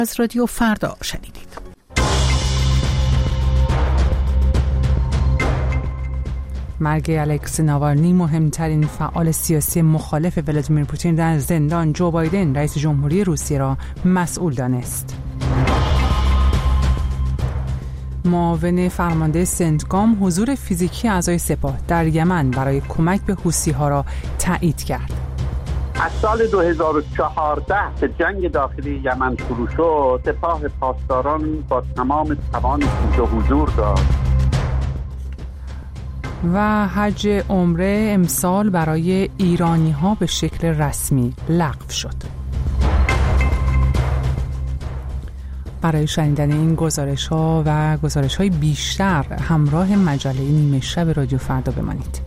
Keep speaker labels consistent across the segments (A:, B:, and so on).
A: از رادیو فردا شنیدید. مرگ الکسی ناوالنی، مهمترین فعال سیاسی مخالف ولادیمیر پوتین در زندان، جو بایدن رئیس جمهوری روسیه را مسئول دانست. معاون فرمانده سنتکام حضور فیزیکی اعضای سپاه در یمن برای کمک به حوثی‌ها را تایید کرد.
B: از سال 2014 که جنگ داخلی یمن شروع شد، سپاه پاسداران با تمام توان حضور داشت.
A: و حج عمره امسال برای ایرانی‌ها به شکل رسمی لغو شد. برای شنیدن این گزارش‌ها و گزارش‌های بیشتر همراه مجله نیمه شب رادیو فردا بمانید.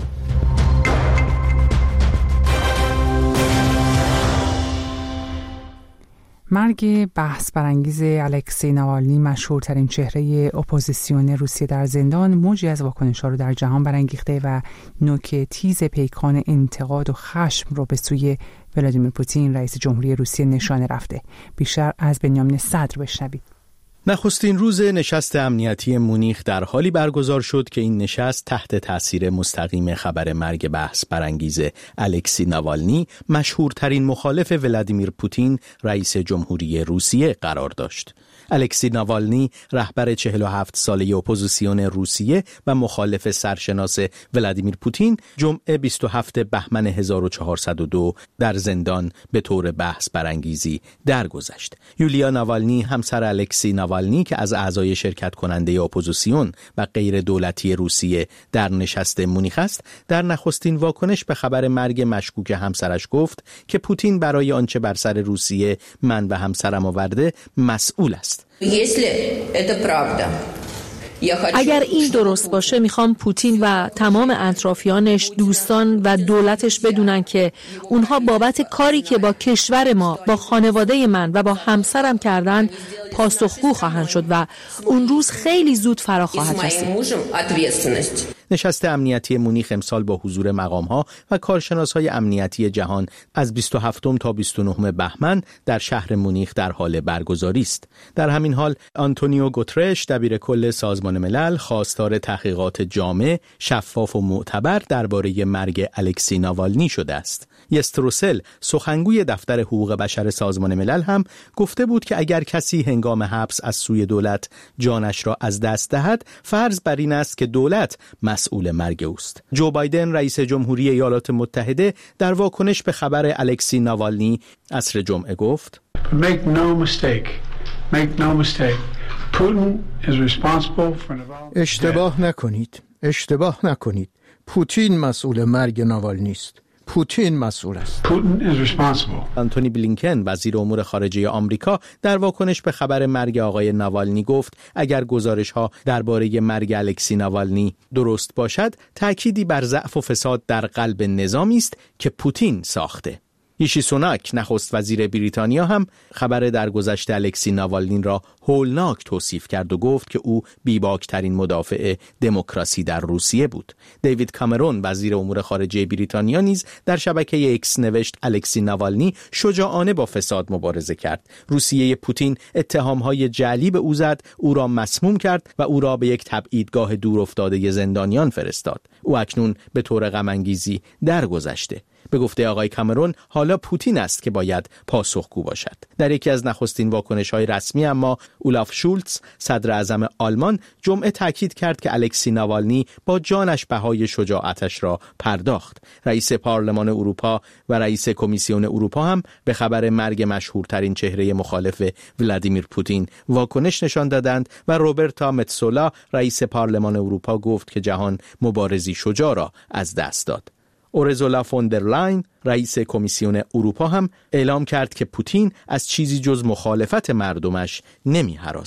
A: مرگ بحث برانگیز الکسی ناوالنی، مشهورترین چهره اپوزیسیون روسیه در زندان، موجی از واکنش‌ها رو در جهان برانگیخته و نوک تیز پیکان انتقاد و خشم رو به سوی ولادیمیر پوتین رئیس جمهوری روسیه نشانه رفته. بیشتر از بنیامین صدر بشنوید.
C: نخستین روز نشست امنیتی مونیخ در حالی برگزار شد که این نشست تحت تاثیر مستقیم خبر مرگ بحث برانگیز الکسی ناوالنی، مشهورترین مخالف ولادیمیر پوتین رئیس جمهوری روسیه قرار داشت. الکسی ناوالنی، رهبر 47 ساله اپوزیسیون روسیه و مخالف سرشناس ولادیمیر پوتین، جمعه 27 بهمن 1402 در زندان به طور بحث برانگیزی درگذشت. یولیا ناوالنی، همسر الکسی ناوالنی که از اعضای شرکت کننده اپوزیسیون و غیر دولتی روسیه در نشست مونیخ است، در نخستین واکنش به خبر مرگ مشکوک همسرش گفت که پوتین برای آنچه بر سر روسیه من و همسرم آورده مسئول است.
D: اگر این درست باشه، میخوام پوتین و تمام اطرافیانش، دوستان و دولتش بدونن که اونها بابت کاری که با کشور ما، با خانواده من و با همسرم کردن پاسخگو خواهند شد و اون روز خیلی زود فرا خواهد رسید.
C: نشست امنیتی مونیخ امسال با حضور مقام‌ها و کارشناس‌های امنیتی جهان از 27 تا 29 بهمن در شهر مونیخ در حال برگزاری است. در همین حال آنتونیو گوترش، دبیر کل سازمان ملل، خواستار تحقیقات جامع، شفاف و معتبر درباره مرگ الکسی ناوالنی شده است. یستروسل، سخنگوی دفتر حقوق بشر سازمان ملل، هم گفته بود که اگر کسی هنگام حبس از سوی دولت جانش را از دست دهد، فرض بر این است که دولت مسئول مرگ اوست. جو بایدن رئیس جمهوری ایالات متحده در واکنش به خبر الکسی ناوالنی عصر جمعه گفت:
E: اشتباه نکنید. پوتین مسئول مرگ ناوالنی است. پوتین مسئول است.
C: آنتونی بلینکن، وزیر امور خارجه آمریکا، در واکنش به خبر مرگ آقای ناوالنی گفت اگر گزارش‌ها درباره مرگ الکسی ناوالنی درست باشد، تأکیدی بر ضعف و فساد در قلب نظامی است که پوتین ساخته. ریشی سوناک، نخست وزیر بریتانیا، هم خبر درگذشت الکسی ناوالنی را هولناک توصیف کرد و گفت که او بیباکترین مدافع دموکراسی در روسیه بود. دیوید کامرون، وزیر امور خارجه بریتانیا، نیز در شبکه اکس نوشت الکسی ناوالنی شجاعانه با فساد مبارزه کرد. روسیه پوتین اتهام‌های جعلی به او زد، او را مسموم کرد و او را به یک تبعیدگاه دورافتاده زندانیان فرستاد. او اکنون به طور غم‌انگیزی درگذشته. به گفته آقای کامرون، حالا پوتین است که باید پاسخگو باشد. در یکی از نخستین واکنش‌های رسمی اما اولاف شولتز، صدر اعظم آلمان، جمعه تاکید کرد که الکسی ناوالنی با جانش بهای شجاعتش را پرداخت. رئیس پارلمان اروپا و رئیس کمیسیون اروپا هم به خبر مرگ مشهورترین چهره مخالف ولادیمیر پوتین واکنش نشان دادند و روبرتا متسولا، رئیس پارلمان اروپا، گفت که جهان مبارزی شجاع را از دست داد. اورزولا فون در لاین، رئیس کمیسیون اروپا، هم اعلام کرد که پوتین از چیزی جز مخالفت مردمش نمی هراسد.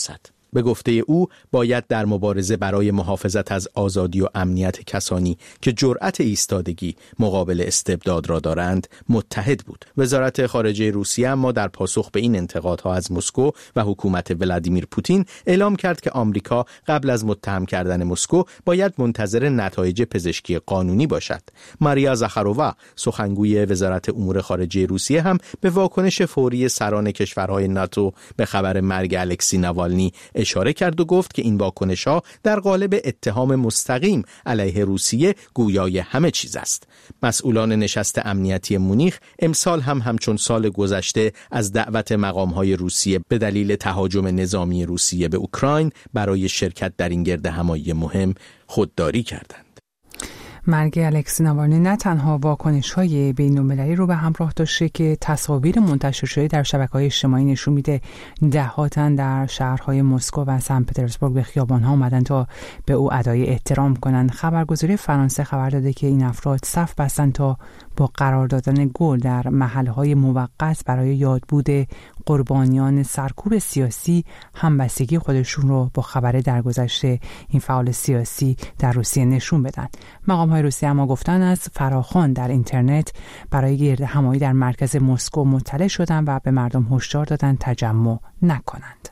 C: به گفته او باید در مبارزه برای محافظت از آزادی و امنیت کسانی که جرأت ایستادگی مقابل استبداد را دارند متحد بود. وزارت خارجه روسیه اما در پاسخ به این انتقادها از مسکو و حکومت ولادیمیر پوتین اعلام کرد که آمریکا قبل از متهم کردن مسکو باید منتظر نتایج پزشکی قانونی باشد. ماریا زاخارووا سخنگوی وزارت امور خارجه روسیه هم به واکنش فوری سران کشورهای ناتو به خبر مرگ الکسی ناوالنی اشاره کرد و گفت که این واکنش‌ها در قالب اتهام مستقیم علیه روسیه گویای همه چیز است. مسئولان نشست امنیتی مونیخ امسال هم همچون سال گذشته از دعوت مقام‌های روسیه به دلیل تهاجم نظامی روسیه به اوکراین برای شرکت در این گردهمایی مهم خودداری کردند.
A: مرگ الکسی ناوالنی نه تنها واکنش‌های بین‌المللی رو به همراه داشته که تصاویر منتشر شده در شبکه‌های اجتماعی نشون میده ده‌ها تن در شهرهای مسکو و سن پترزبورگ به خیابان‌ها اومدن تا به او ادای احترام کنند. خبرگزاری فرانسه خبر داده که این افراد صف بستن تا با قرار دادن گل در محل‌های موقت برای یادبود قربانیان سرکوب سیاسی همبستگی خودشون رو با خبر درگذشته این فعال سیاسی در روسیه نشون بدن. مقام‌های روسیه اما گفتن از فراخوان در اینترنت برای گردهمایی در مرکز مسکو مطلع شدن و به مردم هشدار دادن تجمع نکنند.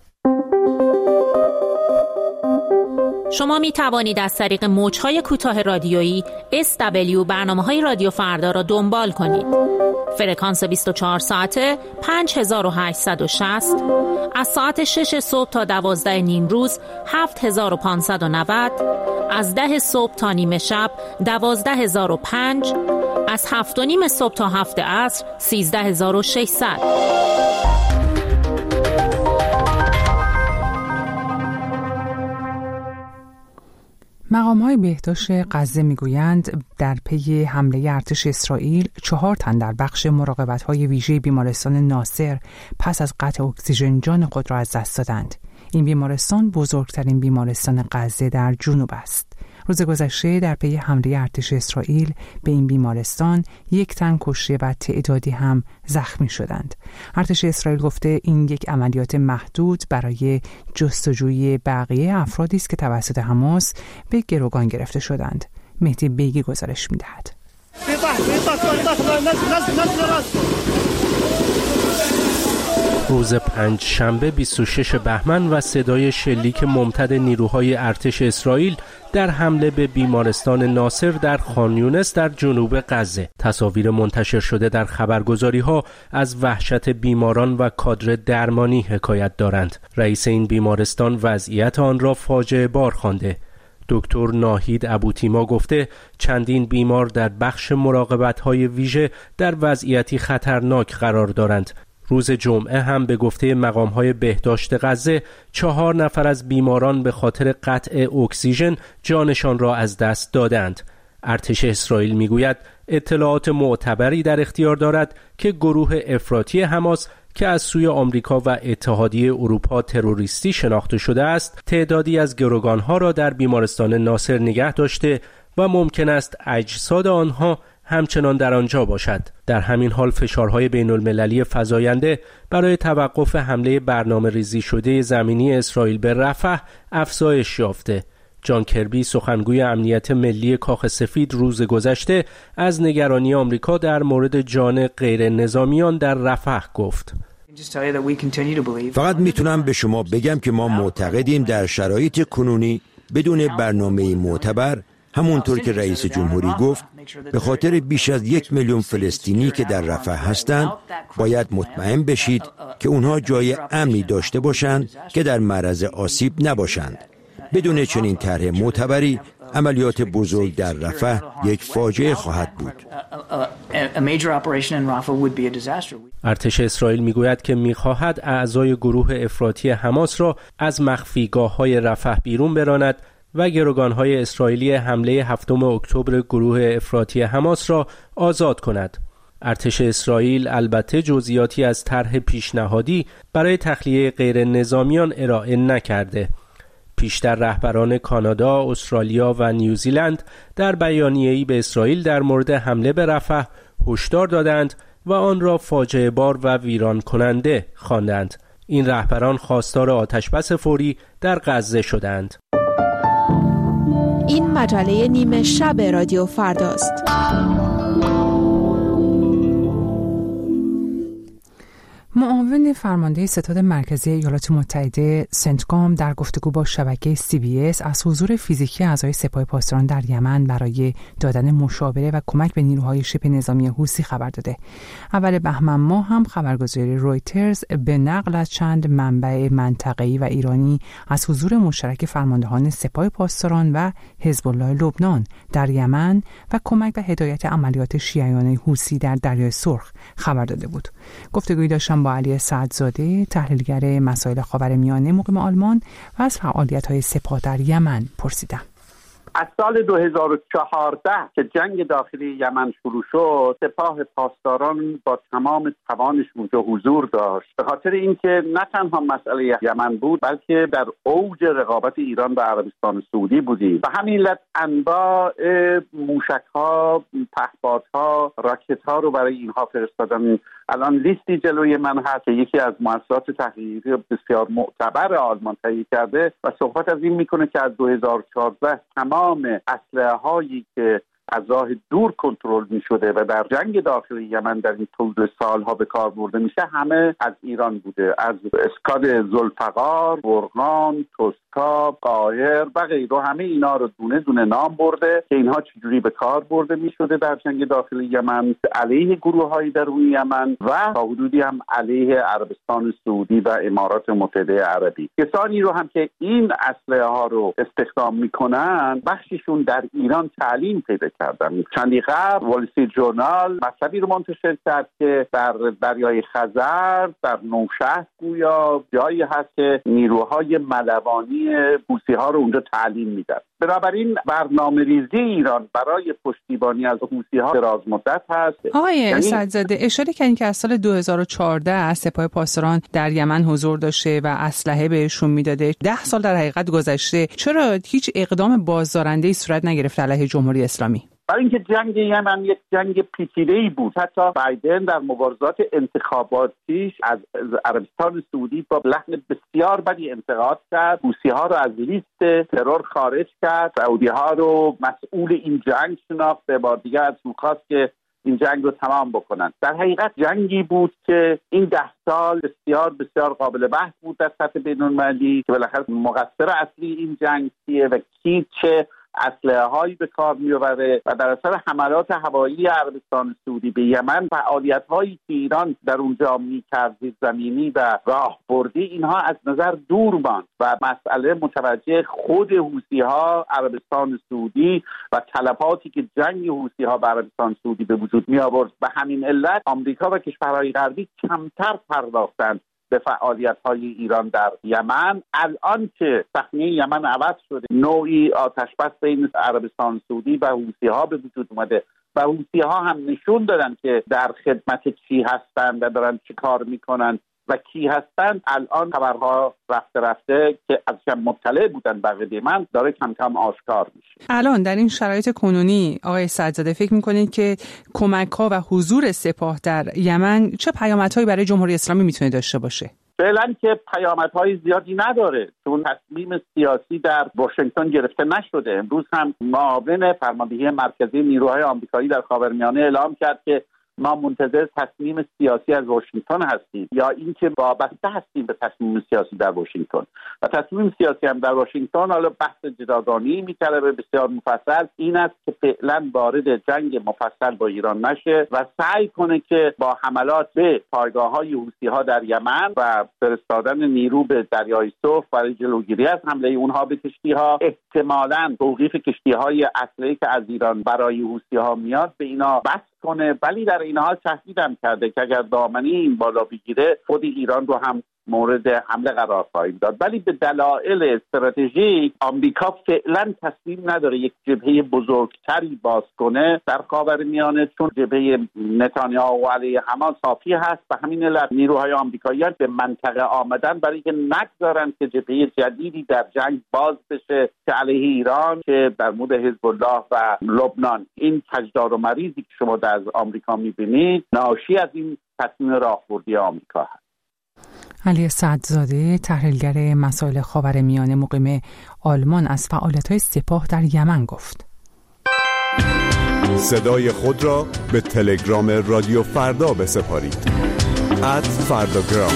F: شما می توانید از طریق موج‌های کوتاه رادیویی SW برنامه‌های رادیو فردا را دنبال کنید. فرکانس 24 ساعته 5860 از ساعت 6 صبح تا 12 نیم روز 7590 از 10 صبح تا نیمه شب 12005 از 7 و نیم صبح تا 7 عصر 13600.
A: مقام‌های بهداشت غزه میگویند در پی حمله ارتش اسرائیل 4 تن در بخش مراقبت‌های ویژه بیمارستان ناصر پس از قطع اکسیژن جان خود را از دست دادند. این بیمارستان بزرگترین بیمارستان غزه در جنوب است. روز گذشته در پی حمله ارتش اسرائیل به این بیمارستان 1 تن کشته و تعدادی هم زخمی شدند. ارتش اسرائیل گفته این یک عملیات محدود برای جستجوی بقیه افرادی است که توسط حماس به گروگان گرفته شدند. مهدی بیگی گزارش می‌دهد.
G: روز پنجشنبه 26 بهمن و صدای شلیک ممتد نیروهای ارتش اسرائیل در حمله به بیمارستان ناصر در خان یونس در جنوب غزه. تصاویر منتشر شده در خبرگزاری‌ها از وحشت بیماران و کادر درمانی حکایت دارند. رئیس این بیمارستان وضعیت آن را فاجعه بار خوانده. دکتر ناهید ابوتیما گفته چندین بیمار در بخش مراقبت‌های ویژه در وضعیتی خطرناک قرار دارند. روز جمعه هم به گفته مقام‌های بهداشت غزه 4 نفر از بیماران به خاطر قطع اکسیژن جانشان را از دست دادند. ارتش اسرائیل میگوید اطلاعات معتبری در اختیار دارد که گروه افراطی حماس که از سوی آمریکا و اتحادیه اروپا تروریستی شناخته شده است، تعدادی از گروگان‌ها را در بیمارستان ناصر نگه داشته و ممکن است اجساد آنها همچنان در آنجا باشد. در همین حال فشارهای بین‌المللی فزاینده برای توقف حمله برنامه‌ریزی شده زمینی اسرائیل به رفح افزایش یافته. جان کربی سخنگوی امنیت ملی کاخ سفید روز گذشته از نگرانی آمریکا در مورد جان غیر نظامیان در رفح گفت.
H: فقط میتونم به شما بگم که ما معتقدیم در شرایط کنونی بدون برنامه معتبر، همونطور که رئیس جمهوری گفت، به خاطر بیش از 1 میلیون فلسطینی که در رفح هستند باید مطمئن بشید که اونها جای امنی داشته باشند که در معرض آسیب نباشند. بدون چنین طرح معتبری عملیات بزرگ در رفح یک فاجعه خواهد بود.
G: ارتش اسرائیل میگوید که میخواهد اعضای گروه افراطی حماس را از مخفیگاه‌های رفح بیرون براند و گروگان‌های اسرائیلی حمله 7 اکتبر گروه افراطی حماس را آزاد کند. ارتش اسرائیل البته جزئیاتی از طرح پیشنهادی برای تخلیه غیر نظامیان ارائه نکرده. پیشتر رهبران کانادا، استرالیا و نیوزیلند در بیانیه‌ای به اسرائیل در مورد حمله به رفح هشدار دادند و آن را فاجعه بار و ویران کننده خواندند. این رهبران خواستار آتشبس فوری در غزه شدند.
I: این مجله نیمه شب رادیو فرداست.
A: معاون فرمانده ستاد مرکزی ایالات متحده سنتکام در گفتگو با شبکه CBS از حضور فیزیکی اعضای سپاه پاسداران در یمن برای دادن مشاوره و کمک به نیروهای شبه نظامی حوثی خبر داده. اول بهمن ماه هم خبرگزاری رویترز به نقل از چند منبع منطقه‌ای و ایرانی از حضور مشترک فرماندهان سپاه پاسداران و حزب الله لبنان در یمن و کمک به هدایت عملیات شیعیان حوثی در دریای سرخ خبر داده بود. گفتگویی داشتم با علی سعدزاده، تحلیلگر مسائل خاورمیانه مقیم آلمان و از فعالیت‌های سپاه در یمن پرسیدم.
B: از سال 2014 که جنگ داخلی یمن شروع شد، سپاه پاسداران با تمام توانش اونجا حضور داشت، به خاطر اینکه نه تنها مسئله یمن بود بلکه در اوج رقابت ایران و عربستان سعودی بودیم. به همین علت انواع موشک‌ها، پهپادها، راکت‌ها رو برای اینها فرستادن. الان لیستی جلوی من هست که یکی از مؤسسات تحقیقی بسیار معتبر آلمان تهیه کرده و صحبت از این میکنه که از 2014 تمام اسلحه‌هایی که از راه دور کنترل می شده و در جنگ داخلی یمن در این طول سالها به کار برده میشه همه از ایران بوده، از اسکاد ذوالفقار، برهان، توسکا، قاهر و غیره. همه اینا رو دونه دونه نام برده که اینها چجوری به کار برده می شده در جنگ داخلی یمن علیه گروه‌های درون یمن و تا حدودی هم علیه عربستان سعودی و امارات متحده عربی. کسانی رو هم که این اسلحه ها رو استخدام میکنن بخششون در ایران تعلیم پیدا کردن. چندی قبل وال استریت جورنال مطلبی رو منتشر کرد که در دریای خزر، در نوشهر گویا جایی هست که نیروهای ملوانی حوثی‌ها رو اونجا تعلیم میدن. بنابراین برنامه‌ریزی ایران برای پشتیبانی از حوثی‌ها دراز مدت هست.
A: آقای سعدزاده اشاره کردین که از سال 2014 سپاه پاسداران در یمن حضور داشته و اسلحه بهشون میداده. 10 سال در حقیقت گذشته، چرا هیچ اقدام بازدارنده‌ای صورت نگرفت علیه جمهوری اسلامی؟
B: برای اینکه جنگ یمن یک جنگ پیچیده‌ای بود. حتی بایدن در مبارزات انتخاباتیش از عربستان سعودی با لحن بسیار بدی انتقاد کرد، حوثی‌ها رو از لیست ترور خارج کرد، سعودی‌ها رو مسئول این جنگ شناخت، به بار دیگر از اون خواست که این جنگ رو تمام بکنن. در حقیقت جنگی بود که این 10 سال بسیار بسیار قابل بحث بود در سطح بین‌المللی که بالاخره مقصر اصلی این جنگ کیه و کی چه اسلحه‌هایی به کار می‌آورده و در اثر حملات هوایی عربستان سعودی به یمن فعالیت‌هایی که ایران در اونجا می‌کرد زمینی و راهبردی اینها از نظر دور ماند و مسئله متوجه خود حوثی‌ها عربستان سعودی و تلفاتی که جنگ حوثی‌ها به عربستان سعودی به وجود می‌آورد. به همین علت آمریکا و کشورهای غربی کمتر پرداختند به فعالیت‌های ایران در یمن. الان که صحنه یمن عوض شده، نوعی آتشبس بین عربستان سعودی و حوثی‌ها به وجود اومده و حوثی‌ها هم نشون دادن که در خدمت کی هستند و دارن چه کار میکنن و کی هستند. الان خبرها رفته رفته که ازشان مطلع بودن بقیه من داره کم کم آشکار میشه.
A: الان در این شرایط کنونی آقای سعدزاده فکر میکنید که کمک‌ها و حضور سپاه در یمن چه پیامدهایی برای جمهوری اسلامی میتونه داشته باشه؟
B: فعلا که پیامدهای زیادی نداره چون تصمیم سیاسی در واشنگتن گرفته نشده. امروز هم معاون فرماندهی مرکزی نیروهای آمریکایی در خاورمیانه اعلام کرد که ما منتظر تصمیم سیاسی از واشنگتن هستیم یا اینکه وابسته هستیم به تصمیم سیاسی در واشنگتن. و تصمیم سیاسی هم در واشنگتن حالا بحث جداگانه‌ای می‌طلبه بسیار مفصل، این است که فعلا وارد جنگ مفصل با ایران نشه و سعی کنه که با حملات به پایگاه‌های حوثی‌ها در یمن و فرستادن نیرو به دریای سرخ برای جلوگیری از حمله اونها به کشتی‌ها، احتمالاً توقیف کشتی‌های اسلحه‌ای که از ایران برای حوثی‌ها میاد به اینا بس کنه. ولی در این حال تهدیدم کرده که اگر دامنه این بالا بگیره خود ایران رو هم مورد حمله قرار خواهیم داد. ولی به دلایل استراتژیک آمریکا فعلا تصمیم نداره یک جبهه بزرگتری باز کنه در خاورمیانه چون جبهه نتانیاهو علیه حماس کافی هست. به همین علت نیروهای آمریکایی به منطقه آمدن برای اینکه نگذارن که جبهه جدیدی در جنگ باز بشه که علیه ایران که در مورد حزب الله و لبنان. این کجدار و مریضی که شما از آمریکا می‌بینید ناشی از این تصمیم راهبردی آمریکا هست.
A: علی سعدزاده، تحلیلگر مسائل خاورمیانه مقیم آلمان، از فعالیت‌های سپاه در یمن گفت.
J: صدای خود را به تلگرام رادیو فردا بسپارید. @فرداگرام.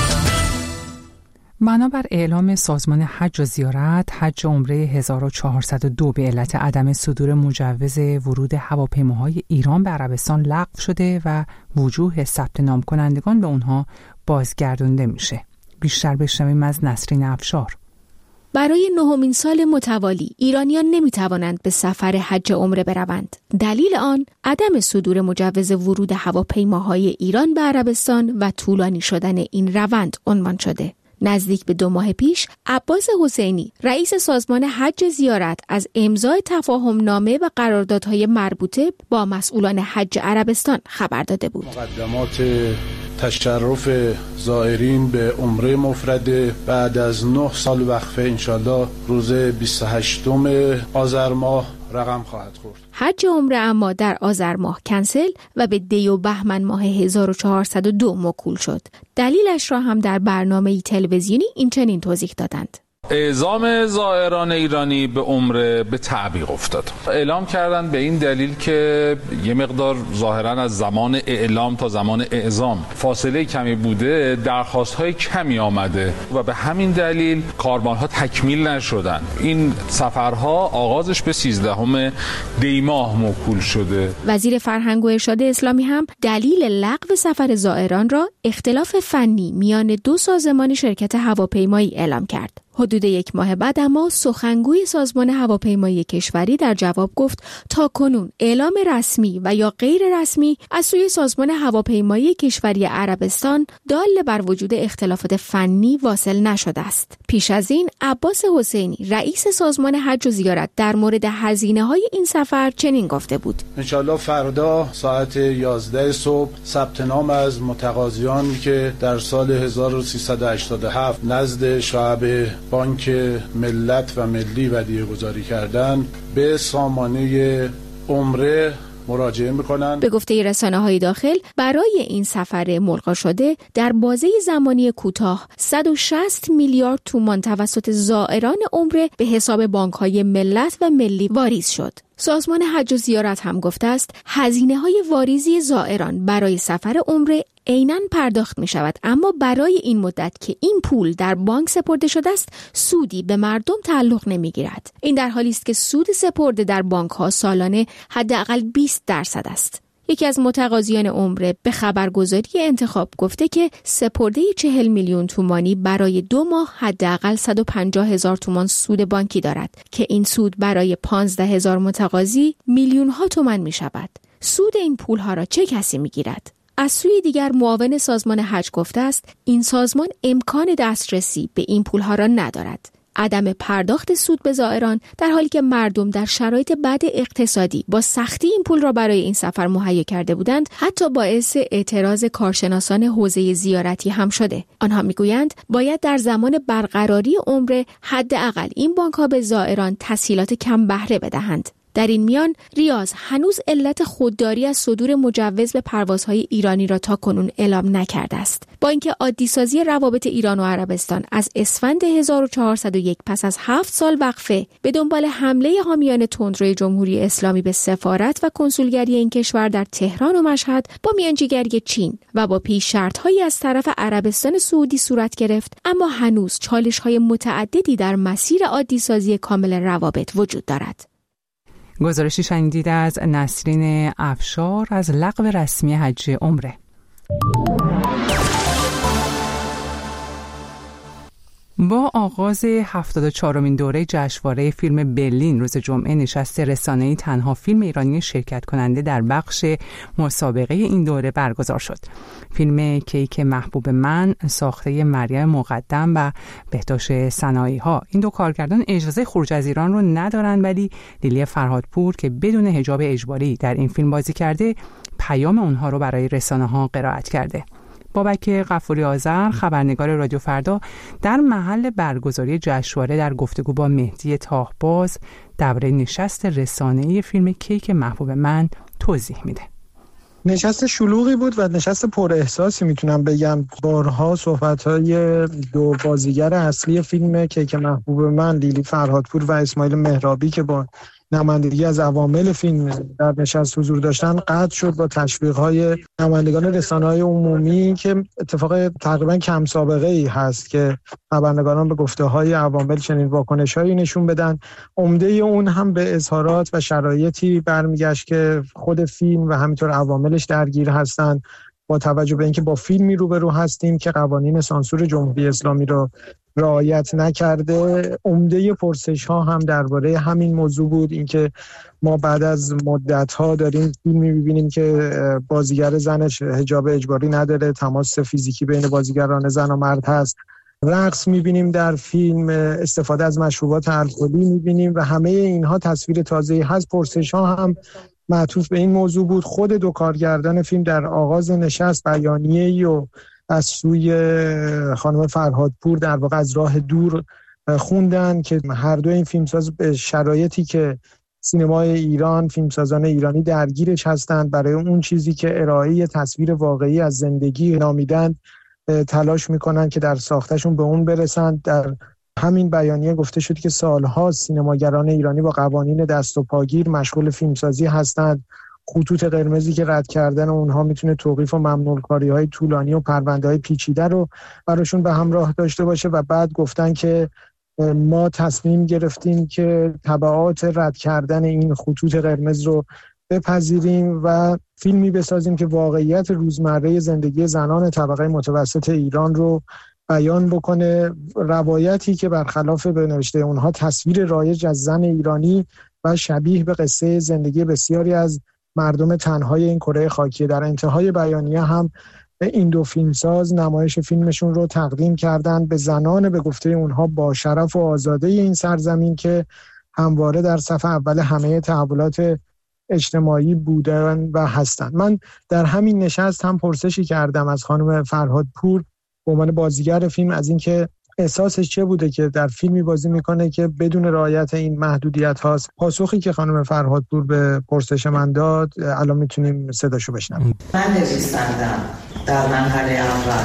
A: بنابر اعلام سازمان حج و زیارت، حج عمره 1402 به علت عدم صدور مجوز ورود هواپیماهای ایران به عربستان لغو شده و وجوه ثبت نام کنندگان به اونها بازگردانده میشه. بیشتر بشنویم از نسرین افشار.
I: برای 9مین سال متوالی ایرانیان نمیتوانند به سفر حج عمره بروند. دلیل آن عدم صدور مجوز ورود هواپیماهای ایران به عربستان و طولانی شدن این روند عنوان شده. نزدیک به 2 ماه پیش عباس حسینی، رئیس سازمان حج زیارت، از امضای تفاهم نامه و قراردادهای مربوطه با مسئولان حج عربستان خبر داده بود.
K: مقدمات تشرف زائرین به عمره مفرده بعد از 9 سال وقفه انشالله روز 28 آذر ماه رقم خواهد خورد.
I: حج عمره اما در آذر ماه کنسل و به دی و بهمن ماه 1402 موکول شد. دلیلش را هم در برنامه تلویزیونی این چنین توضیح دادند.
L: اعزام زائران ایرانی به عمره به تعویق افتاد. اعلام کردن به این دلیل که یه مقدار ظاهرا از زمان اعلام تا زمان اعزام فاصله کمی بوده، درخواست‌های کمی آمده و به همین دلیل کاروان‌ها تکمیل نشدن. این سفرها آغازش به 13 دی ماه موکول شده.
I: وزیر فرهنگ و ارشاد اسلامی هم دلیل لغو سفر زائران را اختلاف فنی میان 2 سازمان شرکت هواپیمایی اعلام کرد. حدود 1 ماه بعد اما سخنگوی سازمان هواپیمایی کشوری در جواب گفت تا کنون اعلام رسمی و یا غیر رسمی از سوی سازمان هواپیمایی کشوری عربستان دال بر وجود اختلافات فنی واصل نشده است. پیش از این عباس حسینی، رئیس سازمان حج و زیارت، در مورد هزینه‌های این سفر چنین گفته بود:
K: انشالله فردا ساعت 11 صبح ثبت نام از متقاضیانی که در سال 1387 نزد شعب بانک ملت و ملی ودیعه گذاری کردن به سامانه عمره مراجعه میکنن.
I: به گفته رسانه‌های داخل، برای این سفر ملغا شده در بازه زمانی کوتاه 160 میلیارد تومان توسط زائران عمره به حساب بانک‌های ملت و ملی واریز شد. سازمان حج و زیارت هم گفته است هزینه‌های واریزی زائران برای سفر عمره عیناً پرداخت می شود، اما برای این مدت که این پول در بانک سپرده شده است سودی به مردم تعلق نمی گیرد. این در حالی است که سود سپرده در بانک ها سالانه حداقل 20% است. یکی از متقاضیان عمره به خبرگزاری انتخاب گفته که سپرده 40 میلیون تومانی برای 2 ماه حداقل 150,000 تومان سود بانکی دارد که این سود برای 15,000 متقاضی میلیون ها تومان می شود. سود این پول ها را چه کسی می گیرد؟ از سوی دیگر معاون سازمان حج گفته است این سازمان امکان دسترسی به این پولها را ندارد. عدم پرداخت سود به زائران در حالی که مردم در شرایط بد اقتصادی با سختی این پول را برای این سفر مهیا کرده بودند، حتی باعث اعتراض کارشناسان حوزه زیارتی هم شده. آنها میگویند باید در زمان برقراری عمره حداقل این بانک‌ها به زائران تسهیلات کم بهره بدهند. در این میان ریاض هنوز علت خودداری از صدور مجوز به پروازهای ایرانی را تاکنون اعلام نکرده است. با اینکه عادی‌سازی روابط ایران و عربستان از اسفند 1401 پس از 7 سال وقفه به دنبال حمله حامیان تندروی جمهوری اسلامی به سفارت و کنسولگری این کشور در تهران و مشهد با میانجیگری چین و با پیش شرط‌هایی از طرف عربستان سعودی صورت گرفت، اما هنوز چالش‌های متعددی در مسیر عادی‌سازی کامل روابط وجود دارد.
A: گزارشی شنیدید از نسرین افشار از لغو رسمی حج عمره. با آغاز 74مین دوره جشنواره فیلم برلین روز جمعه، نشست رسانه‌ای تنها فیلم ایرانی شرکت کننده در بخش مسابقه این دوره برگزار شد. فیلم کیک محبوب من ساخته مریم مقدم و بهداشت صنایع‌ها. این 2 کارگردان اجازه خروج از ایران رو ندارن، ولی لیلی فرهادپور که بدون حجاب اجباری در این فیلم بازی کرده پیام اونها رو برای رسانه‌ها قرائت کرده. بابک غفوری آذر، خبرنگار رادیو فردا، در محل برگزاری جشنواره در گفتگو با مهدی تاهباز درباره نشست رسانه‌ای فیلم کیک محبوب من توضیح میده.
M: نشست شلوغی بود و نشست پر احساسی میتونم بگم. بارها صحبت‌های دو بازیگر اصلی فیلم کیک محبوب من، لیلی فرهادپور و اسماعیل مهرابی که با نمایندگی از عوامل فیلم در نشست حضور داشتن، قطع شد با تشویق‌های نمایندگان رسانه‌های عمومی که اتفاق تقریبا کم سابقه ای هست که خبرنگاران به گفته‌های عوامل چنین واکنش‌هایی نشون بدن. عمده اون هم به اظهارات و شرایطی برمیگشت که خود فیلم و همینطور عواملش درگیر هستند، با توجه به اینکه با فیلمی روبرو هستیم که قوانین سانسور جمهوری اسلامی رو رعایت نکرده. عمده پرسش‌ها هم درباره همین موضوع بود، اینکه ما بعد از مدت‌ها داریم فیلمی می‌بینیم که بازیگر زنش حجاب اجباری نداره، تماس فیزیکی بین بازیگران زن و مرد هست، رقص می‌بینیم در فیلم، استفاده از مشروبات الکلی می‌بینیم و همه اینها تصویر تازه‌ای هست. پرسش‌ها هم معطوف به این موضوع بود. خود دو کارگردان فیلم در آغاز نشست بیانیه‌ای و از سوی خانم فرهادپور در واقع از راه دور خوندن که هر دو این فیلمساز به شرایطی که سینمای ایران، فیلمسازان ایرانی درگیرش هستند، برای اون چیزی که ارائه تصویر واقعی از زندگی نامیدن تلاش میکنن که در ساختشون به اون برسند. در همین بیانیه گفته شد که سالها سینماگران ایرانی با قوانین دست و پاگیر مشغول فیلمسازی هستند. خطوط قرمزی که رد کردن اونها میتونه توقیف و ممنوع کاری‌های طولانی و پرونده‌های پیچیده رو براشون به همراه داشته باشه و بعد گفتن که ما تصمیم گرفتیم که تبعات رد کردن این خطوط قرمز رو بپذیریم و فیلمی بسازیم که واقعیت روزمره زندگی زنان طبقه متوسط ایران رو بیان بکنه. روایتی که برخلاف به نوشته اونها تصویر رایج از زن ایرانی و شبیه به قصه زندگی بسیاری از مردم تنهای این کره خاکی. در انتهای بیانیه هم این دو فیلمساز نمایش فیلمشون رو تقدیم کردن به زنان به گفته اونها با شرف و آزاده این سرزمین که همواره در صف اول همه تحولات اجتماعی بودن و هستند. من در همین نشست هم پرسشی کردم از خانم فرهادپور به عنوان بازیگر فیلم از اینکه احساسش چه بوده که در فیلمی بازی میکنه که بدون رعایت این محدودیت هاست. پاسخی که خانم فرهادپور به پرسش من داد الان میتونیم صداشو بشنویم.
N: من نویسندم. در مرحله اول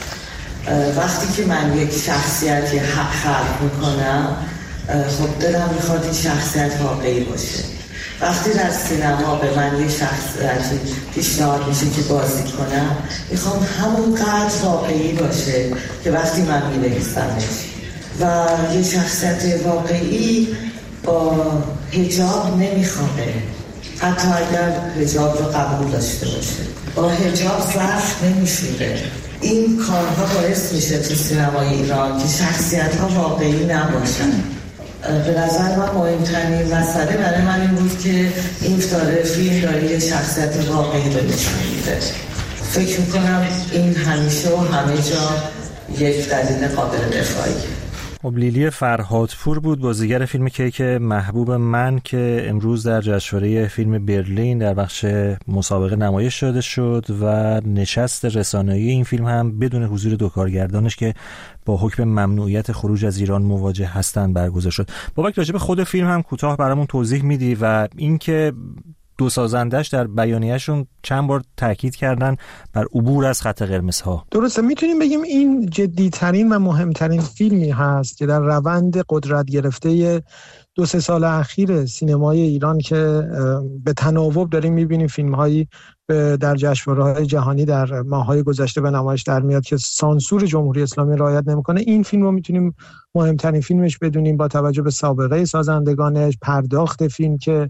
N: وقتی که من یک شخصیتی خلق میکنم، خب دلم میخواد این شخصیت واقعی باشه. وقتی در سینما به من یه شخصیتی پیشنهاد میشه که بازی کنم، میخوام همون قدر واقعی باشه که وقتی من مینویسمش. و یه شخصیت واقعی با حجاب نمیخوابه، حتی اگر حجاب رو قبول داشته باشه، با حجاب ظرف نمیشوره. این کارها باعث میشه تو سینمای ایران که شخصیت ها واقعی نباشن. به نظر من مهمترین مسئله برای من این بود که این فیلم داره یه شخصیت واقعی رو نشون میده. فکر میکنم این همیشه و همه جا یک دلیل قابل دفاعیه.
O: لیلی فرهادپور بود، بازیگر فیلم کیک محبوب من که امروز در جشنواره فیلم برلین در بخش مسابقه نمایش داده شد و نشست رسانه‌ای این فیلم هم بدون حضور دو کارگردانش که با حکم ممنوعیت خروج از ایران مواجه هستند برگزار شد. بابک راجع به خود فیلم هم کوتاه برامون توضیح میدی و اینکه دو سازندش در بیانیه‌شون چند بار تاکید کردن بر عبور از خط قرمزها.
M: درسته، میتونیم بگیم این جدی‌ترین و مهمترین فیلمی هست که در روند قدرت گرفته 2-3 سال اخیر سینمای ایران که به تناوب داریم میبینیم فیلم‌هایی در جشنواره‌های جهانی در ماه‌های گذشته به نمایش در میاد که سانسور جمهوری اسلامی رعایت نمی‌کنه. این فیلم رو میتونیم مهمترین فیلمش بدونیم با توجه به سابقه سازندگانش، پرداخت فیلم که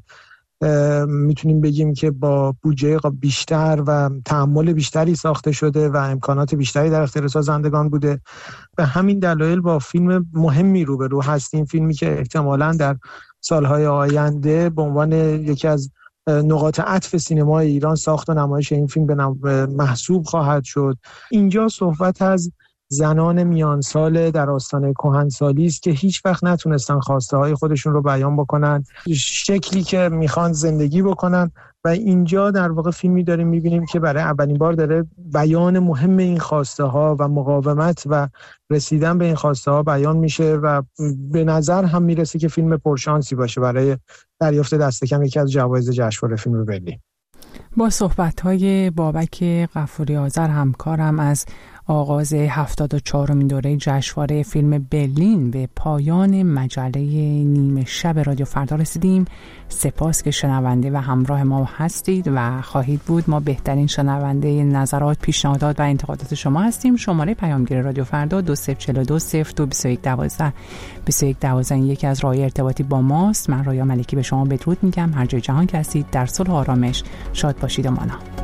M: میتونیم بگیم که با بودجه بیشتر و تحمل بیشتری ساخته شده و امکانات بیشتری در اختیار سازندگان بوده. به همین دلایل با فیلم مهمی روبرو هستیم، فیلمی که احتمالاً در سالهای آینده به عنوان یکی از نقاط عطف سینمای ایران ساخت و نمایش این فیلم به محسوب خواهد شد. اینجا صحبت از زنان میانسال در آستانه کهنسالی است که هیچ وقت نتونستن خواسته های خودشون رو بیان بکنن، شکلی که میخوان زندگی بکنن و اینجا در واقع فیلمی داریم میبینیم که برای اولین بار داره بیان مهم این خواسته ها و مقاومت و رسیدن به این خواسته ها بیان میشه و به نظر هم میرسه که فیلم پرشانسی باشه برای دریافت دست کم یکی از جوایز جشنواره فیلم برلین.
A: با صحبت‌های بابک غفوری آذر همکارم از آغاز 74مین دوره جشنواره فیلم برلین به پایان مجله نیمه شب رادیو فردا رسیدیم. سپاس که شنونده و همراه ما هستید و خواهید بود. ما بهترین شنونده نظرات، پیشنهادات و انتقادات شما هستیم. شماره پیامگیر رادیو فردا 2042022112 یکی از راه‌های ارتباطی با ماست. من رایا ملکی به شما بدرود میگم. هر جای جهان که هستید در صلح و آرامش شاد باشید و مانا.